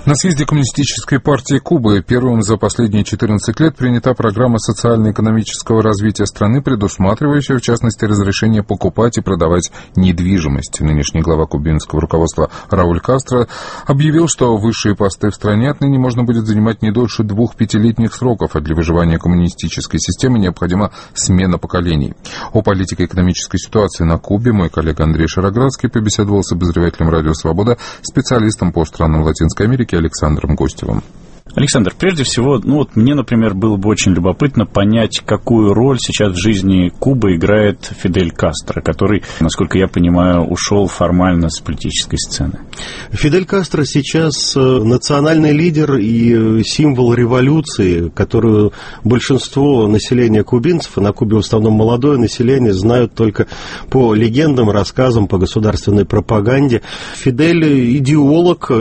На съезде Коммунистической партии Кубы первым за последние 14 лет принята программа социально-экономического развития страны, предусматривающая, в частности, разрешение покупать и продавать недвижимость. Нынешний глава кубинского руководства Рауль Кастро объявил, что высшие посты в стране отныне можно будет занимать не дольше 2 пятилетних сроков, а для выживания коммунистической системы необходима смена поколений. О политико-экономической ситуации на Кубе мой коллега Андрей Шароградский побеседовал с обозревателем «Радио Свобода», специалистом по странам Латинской Америки Александром Гостевым. Александр, прежде всего, мне, например, было бы очень любопытно понять, какую роль сейчас в жизни Кубы играет Фидель Кастро, который, насколько я понимаю, ушел формально с политической сцены. Фидель Кастро сейчас национальный лидер и символ революции, которую большинство населения кубинцев, и на Кубе в основном молодое население, знают только по легендам, рассказам, по государственной пропаганде. Фидель идеолог,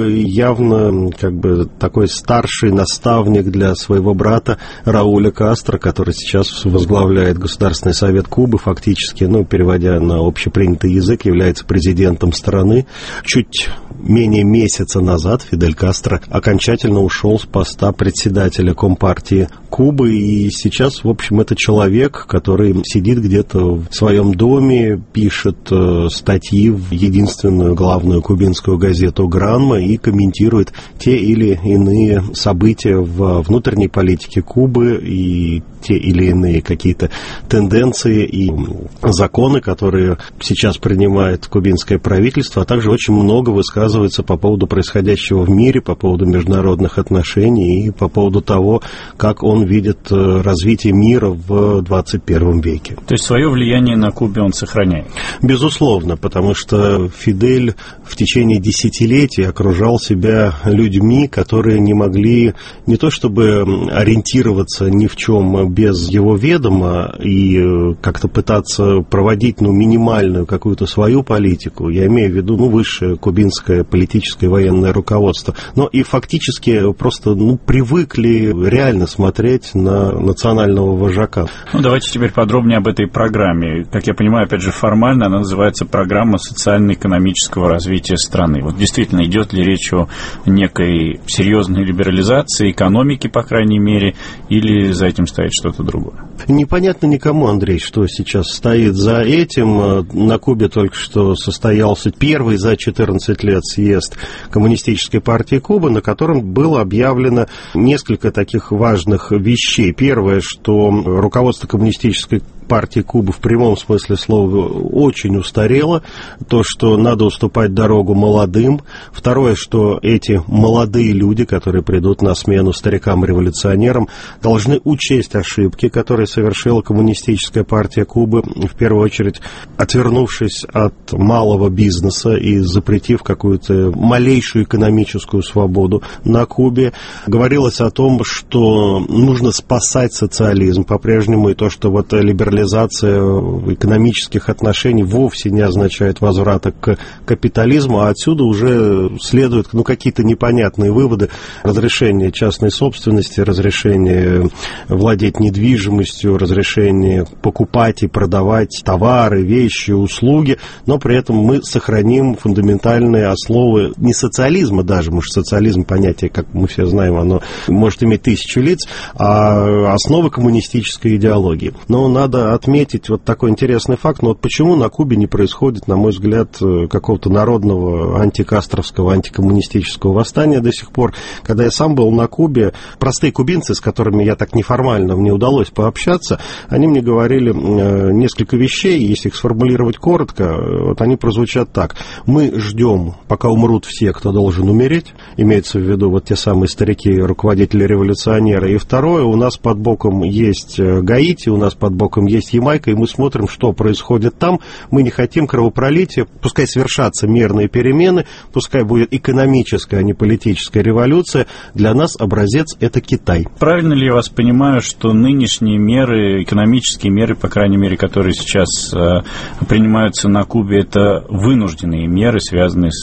явно такой старший наставник для своего брата Рауля Кастро, который сейчас возглавляет Государственный совет Кубы, фактически, переводя на общепринятый язык, является президентом страны. Чуть менее месяца назад Фидель Кастро окончательно ушел с поста председателя Компартии Кубы, и сейчас, в общем, это человек, который сидит где-то в своем доме, пишет статьи в единственную главную кубинскую газету «Гранма» и комментирует те или иные события в внутренней политике Кубы и те или иные какие-то тенденции и законы, которые сейчас принимает кубинское правительство, а также очень много высказывается по поводу происходящего в мире, по поводу международных отношений и по поводу того, как он видит развитие мира в 21 веке. То есть свое влияние на Кубе он сохраняет? Безусловно, потому что Фидель в течение десятилетий окружал себя людьми, которые не могли не то чтобы ориентироваться ни в чем без его ведома и как-то пытаться проводить минимальную какую-то свою политику, я имею в виду высшее кубинское политическое и военное руководство, но и фактически просто привыкли реально смотреть на национального вожака. Давайте теперь подробнее об этой программе. Как я понимаю, опять же, формально она называется «Программа социально-экономического развития страны». Действительно, идет ли речь о некой серьезной либерализации экономики, по крайней мере, или за этим стоит что-то другое? Непонятно никому, Андрей, что сейчас стоит за этим. На Кубе только что состоялся первый за 14 лет съезд Коммунистической партии Кубы, на котором было объявлено несколько таких важных вещей. Первое, что руководство Коммунистической партии Кубы в прямом смысле слова очень устарело, то, что надо уступать дорогу молодым. Второе, что эти молодые люди, которые придут на смену старикам-революционерам, должны учесть ошибки, которые совершила Коммунистическая партия Кубы, в первую очередь отвернувшись от малого бизнеса и запретив какую-то малейшую экономическую свободу на Кубе. Говорилось о том, что нужно спасать социализм по-прежнему, и то, что либерализация экономических отношений вовсе не означает возврата к капитализму, а отсюда уже следуют какие-то непонятные выводы: разрешение частной собственности, разрешение владеть недвижимостью, разрешение покупать и продавать товары, вещи, услуги, но при этом мы сохраним фундаментальные основы не социализма даже, потому что социализм, понятие, как мы все знаем, оно может иметь 1000 лиц, а основы коммунистической идеологии. Но надо отметить такой интересный факт, почему на Кубе не происходит, на мой взгляд, какого-то народного антикастровского, антикоммунистического восстания до сих пор. Когда я сам был на Кубе, простые кубинцы, с которыми я так неформально, мне удалось пообщаться, они мне говорили несколько вещей, если их сформулировать коротко, они прозвучат так: мы ждем, пока умрут все, кто должен умереть, имеется в виду те самые старики, руководители революционеры, и второе, у нас под боком есть Гаити, у нас под боком есть Ямайка, и мы смотрим, что происходит там, мы не хотим кровопролития, пускай совершатся мирные перемены, пускай будет экономическая, а не политическая революция, для нас образец — это Китай. Правильно ли я вас понимаю, что нынешние меры, экономические меры, по крайней мере, которые сейчас принимаются на Кубе, это вынужденные меры, связанные с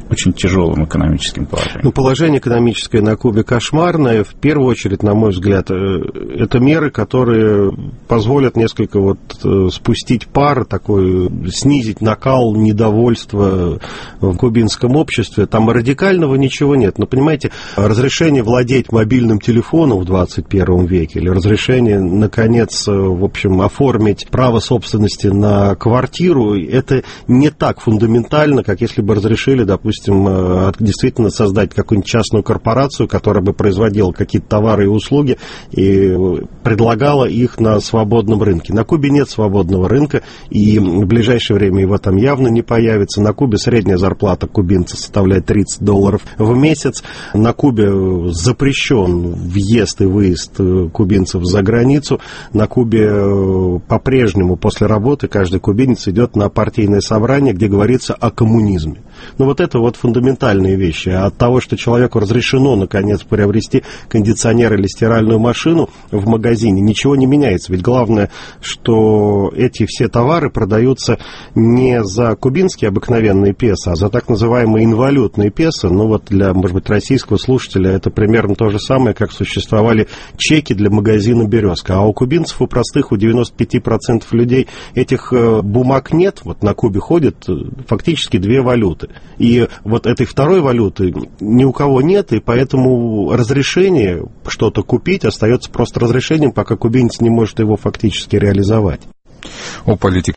очень тяжелым экономическим положением. Ну, положение экономическое на Кубе кошмарное. В первую очередь, на мой взгляд, это меры, которые позволят несколько спустить пар, такой, снизить накал недовольства в кубинском обществе. Там радикального ничего нет. Но, понимаете, разрешение владеть мобильным телефоном в 21 веке или разрешение, наконец, в общем, оформить право собственности на квартиру, это не так фундаментально, как если бы разрешили, допустим, действительно создать какую-нибудь частную корпорацию, которая бы производила какие-то товары и услуги и предлагала их на свободном рынке. На Кубе нет свободного рынка, и в ближайшее время его там явно не появится. На Кубе средняя зарплата кубинца составляет $30 в месяц. На Кубе запрещен въезд и выезд кубинцев за границу. На Кубе по-прежнему после работы каждый кубинец идет на партийное собрание, где говорится о коммунизме. Ну, вот это фундаментальные вещи. А от того, что человеку разрешено, наконец, приобрести кондиционер или стиральную машину в магазине, ничего не меняется. Ведь главное, что эти все товары продаются не за кубинские обыкновенные песо, а за так называемые инвалютные песо. Ну, вот для, может быть, российского слушателя это примерно то же самое, как существовали чеки для магазина «Березка». А у кубинцев, у простых, у 95% людей этих бумаг нет. Вот на Кубе ходят фактически две валюты. И вот этой второй валюты ни у кого нет, и поэтому разрешение что-то купить остается просто разрешением, пока кубинец не может его фактически реализовать. О политике